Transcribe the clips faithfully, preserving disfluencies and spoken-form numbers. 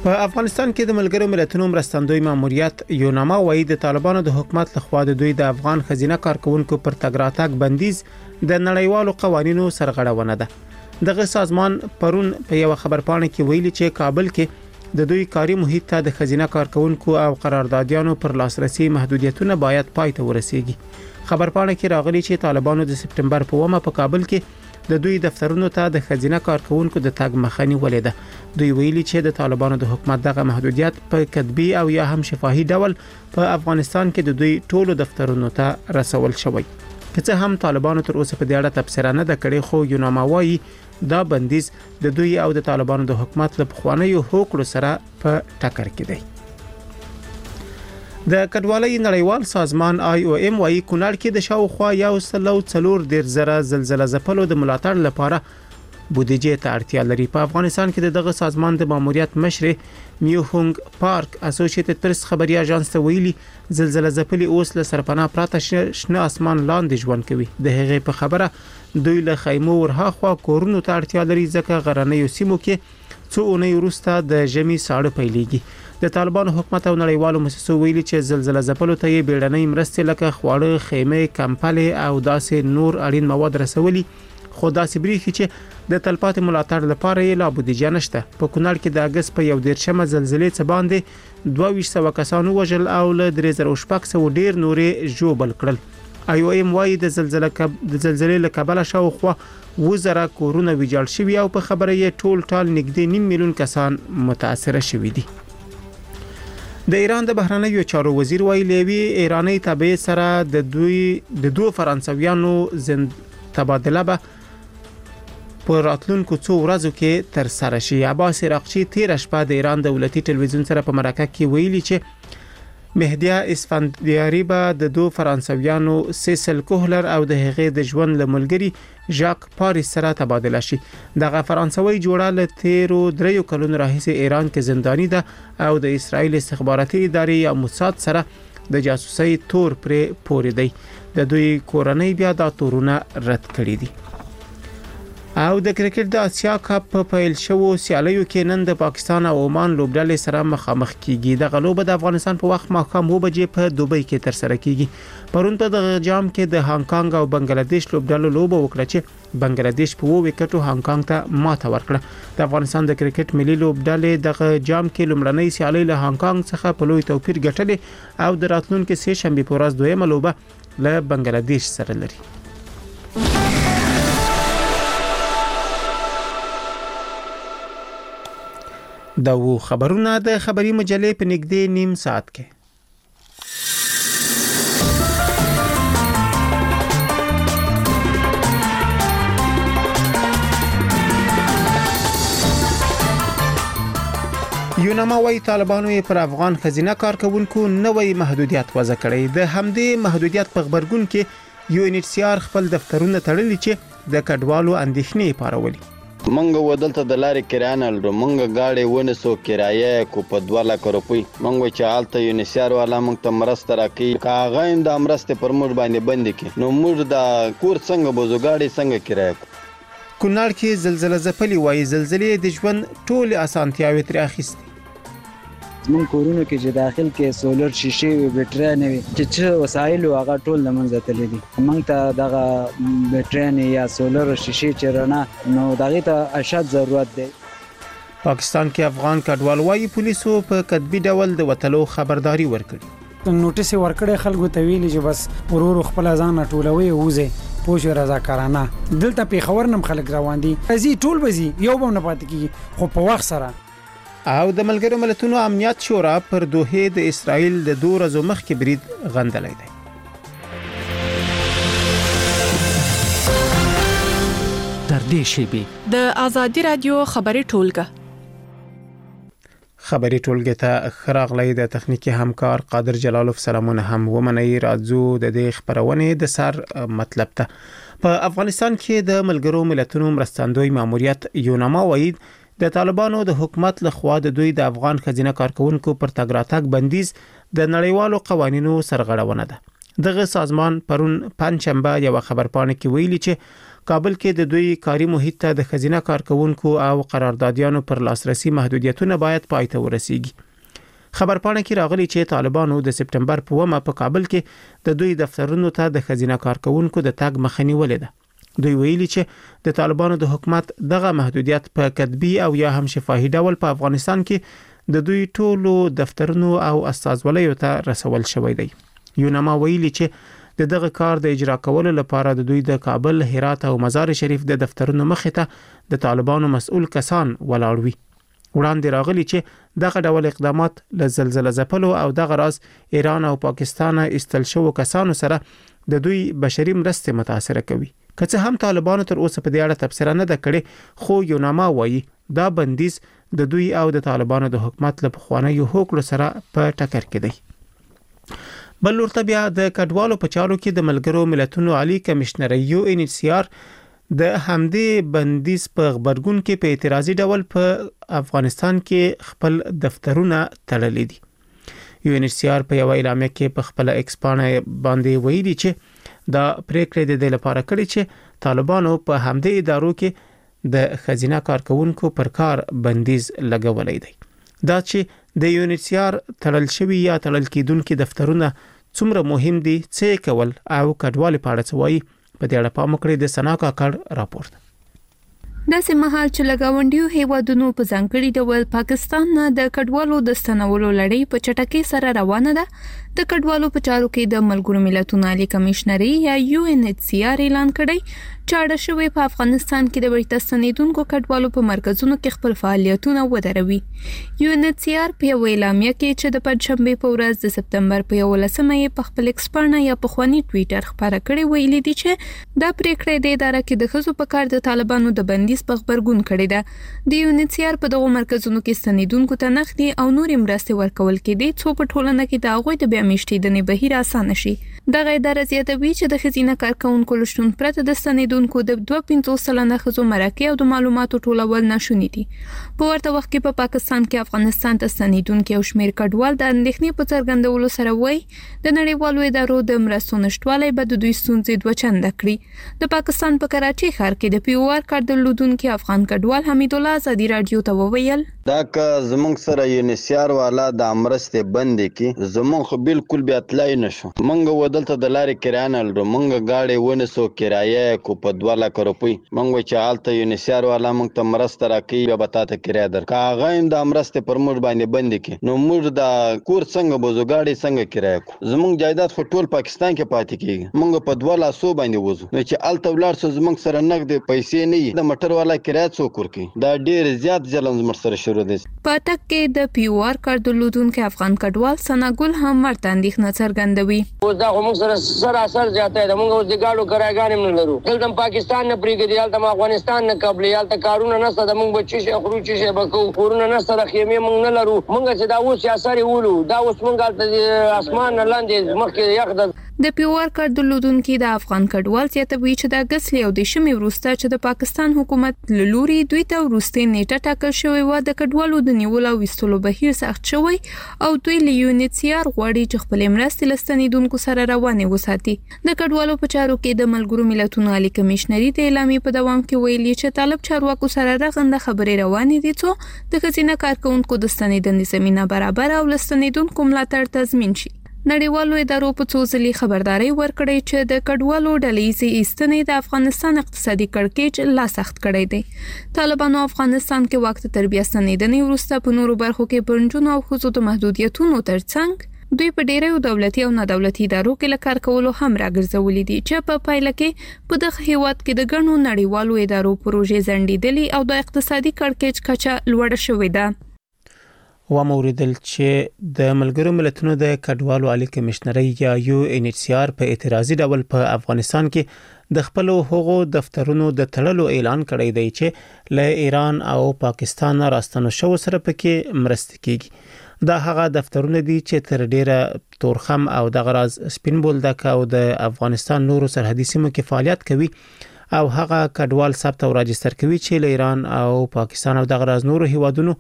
په افغانستان کې د ملګرو ملتونو مرستندوی ماموریت یوناما وایي د طالبانو د حکومت لخوا د دوی د افغان خزینه کارکونکو پر تګ راتګ بندیز د نړیوالو قوانینو سرغړونه ده. دغه سازمان پرون په یو خبرپاڼه کې ویلي چې کابل کې د دوی کاري محیط ته د خزینه کارکونکو او قراردادیانو پر لاسرسي محدودیتونه باید پای ته ورسیږي. خبرپاڼه کې راغلي چې طالبانو د سپټمبر په اومه په کابل کې د دوی دفترونو ته د خزینه کارکونکو د تګ مخه نیولې ده. دوی ویلي چې د طالبانو د حکومت دغه محدودیت په کتبي او یا هم شفاهي ډول په افغانستان کې د دوی ټولو دفترونو ته رسول شوی. که څه هم طالبانو تر اوسه په دې اړه تبصره نه ده کړې، خو یوناما وایي دا بندیز د دوی او د طالبانو د حکومت له پخوانیو هوکړو سره په ټکر کې دی. د کډوالۍ نړیوال سازمان آی او ایم وايي کونړ کې د شاوخوا یو سل او څلور دېرش زره زلزلہ ځپلو د ملاتړ لپاره بودیجې ته اړتیا لري. په افغانستان کې دغه سازمان د ماموریت مشر میوهونګ پارک اسوسییټډ پریس خبري اژانس ته ویلي زلزلہ ځپلي اوس له سرپناه پراته شنه اسمان لاندې ژوند کوي. د هغې په خبره دوی له خیمو ورهاخوا کورونو ته اړتیا لري ځکه غرنیو سیمو کې څو اونۍ وروسته د ژمي ساړه پیلېږي. د طالبانو حکومت او نړیوالو مؤسسو ویلي چې زلزلہ ځپلو ته یې بیړنۍ مرستې لکه خواړه، خیمې، کمپلې او داسې نور اړین مواد رسولي، خو داسې بریښي چې د تلپاتې ملاتړ لپاره یې لا بودیجه نشته. په کونړ کې د اګست په یو دیرشمه زلزلې څخه باندې دوه ویشت سوه کسانو وژل او له درې زره شپږ سوه ډیر نورې ژوبل کړل. آی او ایم وايي د زلزلې کب د زلزلې له کبله شاوخوا اووه زره کورونه ویجاړ شوي او په خبره یې ټول ټال نږدې نیم میلیون کسان متاثر شوي دي. د ایران د بهرنیو چارو وزیر ویلي لیوی ایرانی تابع سره د دوی د دوه فرانسویانو زند تبادله به په راتلونکو څو ورځو کې تر سره شي. عباس عراقچی تیر شپه د ایران دولتي ټلویزیون سره په مرکه کې ویلي چې مهدیه اسفندیاری به د دوه فرانسویانو سیسل کوهلر او د هغې د ژوند لملګری ژاک پاریس سره تبادله شي. دغه فرانسوي جوړه له تیرو دریو کلونو راهیسې ایران کې زنداني ده او د اسرایل استخباراتي ادارې یا موساد سره د جاسوسۍ تور پرې پورې دی. د دوی کورنۍ بیا دا تورونه رد کړي دي. او د کرکټ د اسیا کپ په پیل شوو سیالیو کې نن د پاکستان او عمان لوبډلې سره مخامخ کیږي. د غلوب د افغانستان په وخت ماښام اووه بجې په دوبۍ کې تر سره کیږي. پرون په دغه جام کې د هانګ کانګ او بنگلاديش لوبډلو لوبه وکړه چې بنگلاديش په اووه وکټو هانګ کانګ ته ماته ورکړه. د افغانستان د کرکټ ملي لوبډلې دغه جام کې لومړنۍ سیالي له هانګ کانګ څخه په لوی توپیر ګټلې او د راتلونکو سه شنبه په ورځ دویمه لوبه له بنگلاديش سره لري. دا و خبرونه د خبري مجلې په نږدې نیم ساعت کې. یوناما وايي طالبانو یې پر افغان خزینه کارکونکو نوې محدودیت وضع کړی. د همدې محدودیت په خبرګون کې یو ان ایچ سی آر خپل دفترونه تړلي چې د کډوالو اندېښنې پارولي. منګه ودلته د لارې کرایه نه لرو، منګه گاډي ونه سو کرایه کو په دوه لک روپۍ منګه چې حالت یونیسیار والا منګ ته مرسته راکې کاغه د امرسته پر موږ باندې بند کې نو موږ د کور څنګه بوزو گاډي څنګه کرایه. کونړ کې زلزلہ ځپلي وایي زلزلې د ژوند ټول اسانتیاوي تر اخیستي. من کورونو کې چې داخل کې سولر شیشې وي، بیټرۍ نه وي، چې څه وسایل هغه ټول د منځ تللي دي. موږ ته دغه بیټرۍ یا سولر شیشې چې رڼا نو دغه ته اشد ضرورت دی. پاکستان کې افغان کډوال وايي پولیسو په کتبي ډول د وټلو خبرداري ورکړي. نوټیس ورکړې خلکو ته ویلي چې بس ورور خپل ځان ټولوي وځي پوښ رضاکارانه. دلته په خبر نم خلک روان دي ازي ټول بزي یو به نه پات کیږي خو په وخت سره. او د ملګرو ملتونو امنیت شورا پر دوحې د اسرائیل د دوه ورځو مخکې برید غندلی دی. در دې شیبې د آزادی رادیو خبري ټولګه خبري ټولګه ته خراغلی د تخنیکی همکار قادر جلالوف سلامونه هم ومني. راځو د دې خبرونه د سر مطلب ته. په افغانستان کې د ملګرو ملتونو مرستندوی ماموریت یوناما وايي د طالبانو د حکومت لخوا د دوی د افغان خزینه کارکونکو پر تګ راتګ بندیز د نړیوالو قوانینو سرغړونه ده. دغه سازمان پرون پنځشنبه یو خبرپاڼه کې ویلي چې کابل کې د دوی کاري محیط ته د خزینه کارکونکو او قراردادیانو پر لاسرسي محدودیتونه باید پای ته ورسیږي. خبرپاڼه کې راغلي چې طالبانو د سپټمبر په اوومه په کابل کې د دوی دفترونو ته د خزینه کارکونکو د تګ مخه نیولې ده. دوی ویلي چې د طالبانو د حکومت دغه محدودیت په کتبي او یا هم شفاهي ډول په افغانستان کې د دوی ټولو دفترونو او استازولیو ته رسول شوی دی. یوناما ویلي چې د دغه کار د اجرا کولو لپاره د دوی د کابل، هرات او مزار شریف د دفترونو مخې ته د طالبانو مسؤل کسان ولاړ وي. وړاندې راغلي چې دغه ډول اقدامات له زلزلې ځپلو او دغه راز ایران او پاکستان استل شو کسانو سره د دوی بشري مرستې متاثر کوي. که څه هم طالبانو تر اوسه په دې اړه تبصره نه ده کړې، خو یوناما وایي دا بندیز د دوی او د طالبانو د حکومت له پخوانیو هوکړو سره په ټکر کې دی. بل ورته بیا د کډوالو په چارو کې د ملګرو ملتونو عالی کمشنر یو ان ایچ سی آر د همدې بندیز په خبرګون کې په اعتراضي ډول په افغانستان کې خپل دفترونه تړلي دي. یو ان ایچ سی آر په یو اعلامیه کې په خپل ایکس پاڼه باندې ویلي چې دا پریکړه د دې لپاره کړې چې طالبانو په همدې ادارو کې د خزینه کارکونکو پر کار بندیز لګولای دی. دا چې د یو ان ایچ سی آر تړل شوی یا تړل کېدونکو دفترونه څومره مهم دي، څه کول او کډوال په اړه څه وایي، په دې اړه پام وکړئ. د سنا کاکړ راپورټ. داسې مهال چې لګاونډیو هیوادونو په ځانګړي ډول پاکستان نه د کډوالو د ستنولو لړۍ په چټکۍ سره روانه ده، د کډوالو په چارو کې د ملګرو ملتونو عالی کمشنري یا یو ان ایچ سی آر اعلان کړی چې اړه شوی په افغانستان کې د بیرته ستنیدونکو کډوالو په مرکزونو کې خپل فعالیتونه ودروي. یو ان ایچ سی آر په یو اعلامیه کې چې د پنځشنبه په ورځ د سپتمبر په یولسمه یې په خپل ایکس پاڼه یا په خواني ټوئیټر خبره کړې ویلي دي چې دا پریکړه د اداره کې د خزو په کار د طالبانو د بندیز په خبرګون کړی ده. د یو ان ایچ سی آر په دغه مرکزونو کې ستنیدونکو ته نغدي او نورې مرستې ورکول کېدي څو په ټولنه کې د هغوی د بیا میشتېدنې بهیر اسانه شي. دغه اداره زیاتوي چې د خزینه کارکونکو لشتون پرته د ستنیدونکو د دوه پنځوس سلنه خزو مرکه او د معلوماتو ټولول ناشونی دي. په ورته وخت کې په پاکستان کې افغانستان ته ستنیدونکو او شمیر کډوال د اندېښنې په څرګندولو سره وایي د نړیوالو ادارو د مرستو نشټوالی به د دوی ستونزې دوه چنده کړي. د پاکستان په کراچي ښار کې د پی او آر کار درلودونکو افغان کډوال حمید الله ازادي رادیو ته وویل دا که زمونږ سره یو ان ایچ سی آر والا د مرستې بندې کې زمونږ خو بالکل بیا تلای نشو. مونږ ودلته د لارې کرایه لرو، مونږ گاډي ونسو کرایه کو په دوه لک روپۍ. مونږ چې حالت یو ان ایچ سی آر والا مونږ ته مرسته راکړي بیا به تاسو کرایه درکا. هغه هم د مرستې پر موږ باندې بندې کې نو موږ د کور څنګه بوزو، گاډي څنګه کرایه کو. زمونږ جایداد خو ټول پاکستان کې پاتې کیږي، مونږ په دوه لاسو باندې وځو. نو چې الته ولر سو زمونږ سره نقد پیسې نه وي، د موټر والا کرایه څوک ورکي. دا ډیر زیات ځلن زموږ سره شروع دي. پاتک کې د پی او آر کار درلودونکو افغان کډوال سناګل هم ورته اندېښنه څرګندوي. اوس دا موږ سره سره اثر زیاته ده، موږ اوس د گاډو کرایګان نه لرو. دلته پاکستان نه پریږدي، دلته افغانستان نه قبلي، دلته کارونه نه ستاسو موږ بچی شي خروج شي بکو کورونه نه سره خیمه موږ نه لرو. موږ چې دا اوس اثر ولو دا اوس موږ د اسمان لاندې مخکې یخ ده. د پی او آر کار درلودونکو د افغان کډوال زیاتوي چې د اګست او د شمې وروسته چې د پاکستان حکومت لوري دوی ته وروستي نیټه ټاکل شوې و د کډوالو د نیولو او وستلو بهیر سخت شوی او دوی له یو ان ایچ سی آر غواړي چې خپل مرستې لستنیدونکو سره روانه وساتي. د کډوالو په چارو کې د ملګرو ملتونو عالی کمشنري د اعلامیې په دوام کې ویلي چې طالب چارواکو سره رغنده خبرې روانې دي څو د خزینه کارکونکو د ستنیدنې زمينه برابر او لستنیدونکو ملاتړ تضمین شي. نړیوالو ادارو په څو ځلې خبرداري ورکړې چې د کډوالو ډلې ایستنې د افغانستان اقتصادي کړکېچ لا سخت کړی دی. طالبانو افغانستان کې وخت تربیه ستنیدنې وروسته په نورو برخو کې پرنجونو او خصوصي د محدودیتونو ترڅنګ دوی په ډیرو دولتي او نه دولتي ادارو کې لکار کولو هم راګرځولې دي چې په پایله کې په دغه هیواد کې د ګڼو نړیوالو ادارو پروژې ځنډېدلې او د اقتصادي کړکېچ کچه لوړه شوې ده. و موریدل چې د ملګرو ملتونو د کډوالو عالی کمشنري یا یو ان ایچ سی آر په اعتراضي ډول په افغانستان کې د خپل هغو دفترونو د تړلو اعلان کړی دی چې له ایران او پاکستان راستنو شو سره پکې مرسته کیږي. دا هغه دفترونه دي چې تر ډیره تورخم او د غراز سپین بولدک او د افغانستان نورو سرحدي سیمو کې فعالیت کوي او هغه کډوال ثبت او راجستر کوي چې له ایران او پاکستان او د غراز نورو هیوادونو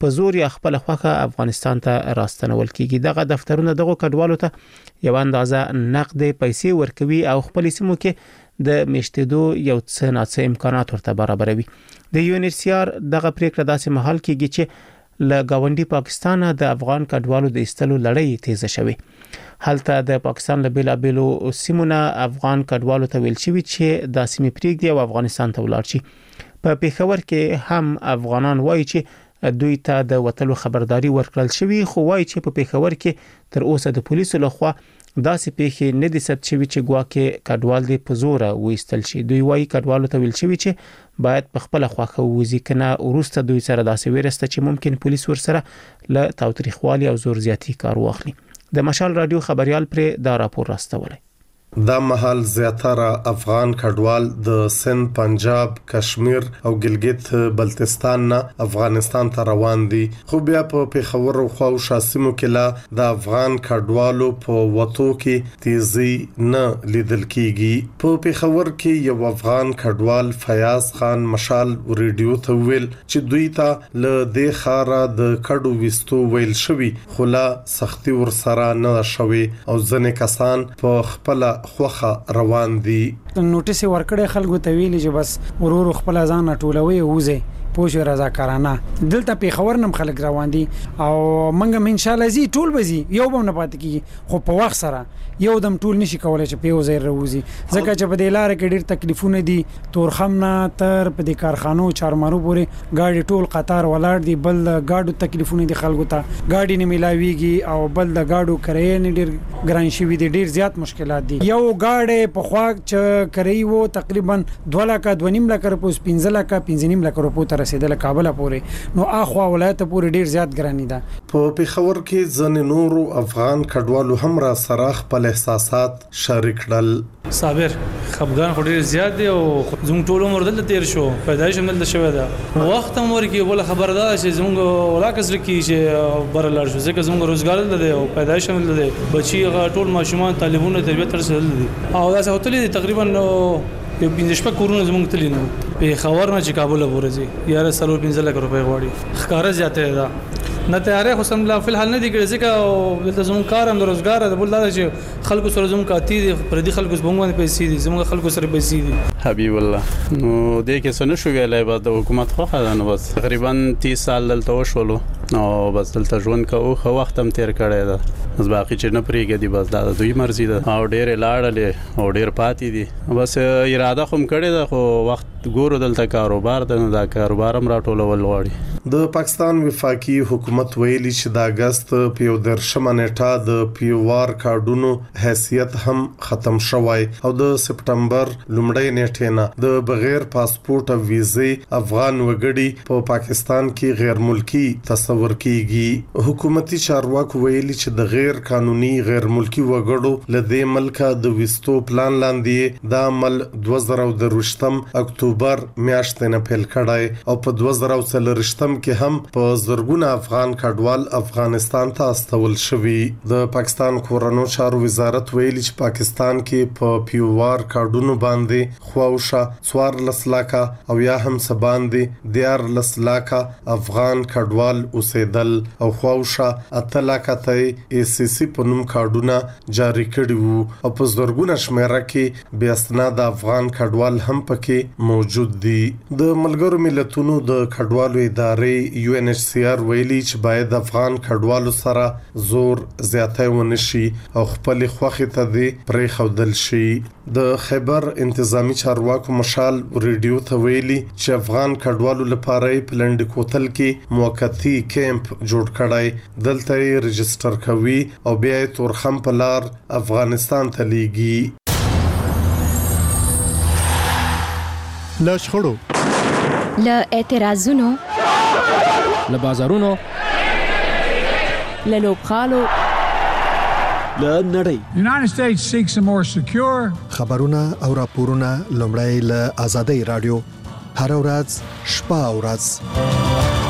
په زور یا خپل خوخه افغانستان ته راستنول کیږي. دغه دفترونه دغه کډوالو ته یو اندازه نقد پیسې ورکوي او خپل سیمو کې د میشتېدو یو څه ناڅه امکانات ورته برابروي. د یو ان ایچ سی آر دغه پریکړه داسې مهال کېږي چې له گاونډي پاکستان د افغان کډوالو د ایستلو لړۍ تیزه شوه. هلته د پاکستان له بیلا بیلو سیمونه افغان کډوالو ته ویل شوی چې د سیمې پریږدي او افغانستان ته ولاړ شي. په پیښور کې هم افغانان وایي چې دوی ته د وټلو خبرداري ورکړل شوی، خو وایي چې په پیښور کې تر اوسه د پولیسو لخوا داسې پیښې نه دي ثبت شوی چې ګواکې کډوال دي په زور وېستل شي. دوی وایي کډوالو ته ویل شوی چې باید په خپل خواخه وځي کنه ورسته دوی سره داسې ورسته چې ممکن پولیس ورسره له تاوتریخوالي او زور زیاتی کار واخلي. د مشال رادیو خبريال پر دا راپور راستولی. دا محل زیاتره افغان کډوال د سند، پنجاب، کشمیر او ګلګت بلتستان نه افغانستان ته روان دي، خو بیا په پیښور او خو شاسمو کې لا د افغان کډوالو په وټو کې تیزی نه لیدل کیږي. په پیښور کې یو افغان کډوال فیاض خان مشال ریډیو ته ویل چې دوی ته له دې خاره د کډو وستو ویل شوی، خو لا سختي ور سره نه شوي او ځنې کسان په خپل خوخه روان دي. نوټیس ورکړې خلکو ته ویلي چې بس ورور خپل ځان ټولوي وځي پوښ رضاکارانه. دلته پیښور نم خلک روان دي او منګم ان شاء الله زی ټول بزي یو به نه پات کیږي، خو په وخت سره یو دم ټول نشي کولای چې په وزیر روزي، ځکه چې په دې لار کې ډیر تکلیفونه دي. تورخم نه تر په دې کارخانو چارمارو پورې گاډي ټول قطار ولاړ دي، بل گاډو تکلیفونه دي خلکو ته، گاډي نه ملاويږي او بل د گاډو کرایه نه ډیر ګران شي وي، ډیر زیات مشکلات دي. یو گاډي په خوا چې کرای وو تقریبا دوه لک دوه نیم لک روپوس پنځه لک پنځه نیم لک روپو تر رسیدل کابل پورې، نو اخوا ولایت پورې ډیر زیات ګرانی ده. په پیښور کې ځنې نورو افغان کډوالو هم را سره خپل احساسات شریک کړل. صابر خپګان خو ډیر زیات دی او زموږ ټول عمر دلته تیر شو، پیدایش هم دلته شوی ده، وخت هم ورکی ول خبردار چې زموږ ولاکس لکی چې بر لاړ شو، ځکه زموږ روزګار دلته دی او پیدایش هم دلته دی، بچي ټول ماشومان طالبونه تربیت ترسل دي او دا څه هوتلې تقریبا یو پنځه شپږ کورونه زموږ تللی نو په خبر نه چې کابل ورځي یاره سلو پنځه لک روپۍ غواړي، ښکارا زیاته ده نه تیارې خو سم لا فل حال نه دی کړی، ځکه دلته زموږ کار هم د روزګار د بل دا چې خلکو سره زموږ کاتی دي، پر دې خلکو زموږ باندې پیسې دي، زموږ خلکو سره پیسې دي. حبیب الله نو دې کې څه نشو ویلای، بعد د حکومت خو خدای نه بس تقریبا تیس سال دلته وشولو او بس دلته ژوند کوو، خو وخت هم تیر کړی ده، بس باقي چې نه پریږدي بس دا دوی مرزي ده او ډېر لاړلې او ډېر پاتې دي، بس اراده خو کړې ده، خو وخت ګورو دلته کاروبار ده، دا کاروبار هم راټولول غواړي. د پاکستان وفاقي حکومت ویلي چې د اگست په یو درشمه نیټه د پیوار کارډونو حیثیت هم ختم شوی او د سپټمبر لومړۍ نیټه نه د بغیر پاسپورت او ویزې افغان وګړي په پاکستان کې غیر ملکی تصور کیږي. حکومتي چارواکو ویلي چې د غیر قانوني غیر ملکی وګړو لدې ملکه د وستو پلان لاندې د عمل دوه زره دروشتم اکتوبر میاشتې نه پیل کړای او په دوه زره څلورشتم کې هم په زرګونه افغان کډوال افغانستان ته استول شوی. د پاکستان کورونو چارو وزارت ویلي چې پاکستان کې په پیوار کارډونو باندې خواوشه څوار لسلاکه او یا هم سباندې دیار لسلاکه افغان کډوال اوسېدل او خواوشه اتلاکه ته ای سی سی په نوم کارډونه جاری کړي وو او په زرګونه شمیره کې بیا اسناد افغان کډوال هم پکې موجود دي. د ملګرو ملتونو د کډوالو ادارې یو ان ایچ سی آر ویلي چې باید افغان کډوالو سره زور زیاتی ونشي او خپل خوخي ته دی پرې خودل شي. د خیبر انتظامی چارواکو مشال ریډیو ته ویلي چې افغان کډوالو لپاره په لند کوتل کې موقتی کیمپ جوړ کړای، دلته یې رجستر کوي او بیا یې تورخم په لار افغانستان ته لیږي. له شخړو، له اعتراضونو، له بازارونو، له لوبغالو، له نړۍ. United States seeks a more secure خبرونه او راپورونه لومړی له آزادۍ رادیو هر ورځ شپه او ورځ.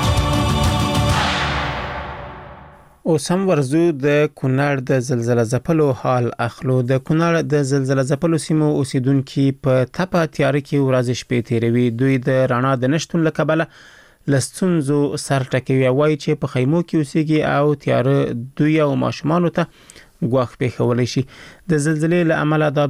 اوس هم ورزو د کونړ د زلزلہ ځپلو حال اخلو. د کونړ د زلزلہ ځپلو سیمو اوسیدونکو په تپه تیار کې ورځ شپې تیروي. دوی د رڼا د نشټون له کبله لستونزو سر ټکوي وایي چې په خیمو کې اوسېږي او تیاره دوی او ماشومان ته ګواښ پیښولی شي. د زلزلې له امله دا